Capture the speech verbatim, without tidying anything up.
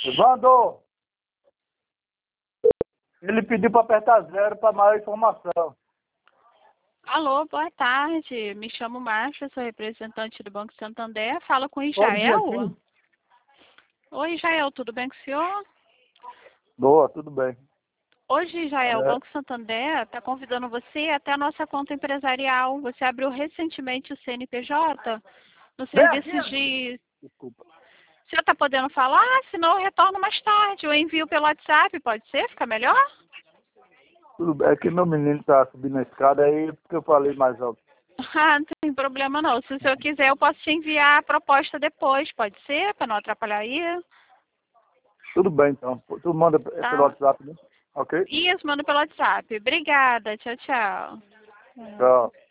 Evandro, ele pediu para apertar zero para maior informação. Alô, boa tarde. Me chamo Márcia, sou representante do Banco Santander. Fala com Pode vir Israel. aqui. Oi, Israel, tudo bem com o senhor? Boa, tudo bem. Hoje, Israel, o É. Banco Santander está convidando você até a nossa conta empresarial. Você abriu recentemente o C N P J no Vem serviço aqui. de... Desculpa. O senhor está podendo falar? Senão eu retorno mais tarde. Eu envio pelo WhatsApp, pode ser? Fica melhor? Tudo bem. É que meu menino tá subindo a escada aí, porque eu falei mais alto. Ah, não tem problema não. Se o senhor quiser, eu posso te enviar a proposta depois, pode ser? Para não atrapalhar aí. Tudo bem, então. Tu manda pelo Tá? WhatsApp, né? Ok? Isso, manda pelo WhatsApp. Obrigada. Tchau, tchau. Tchau.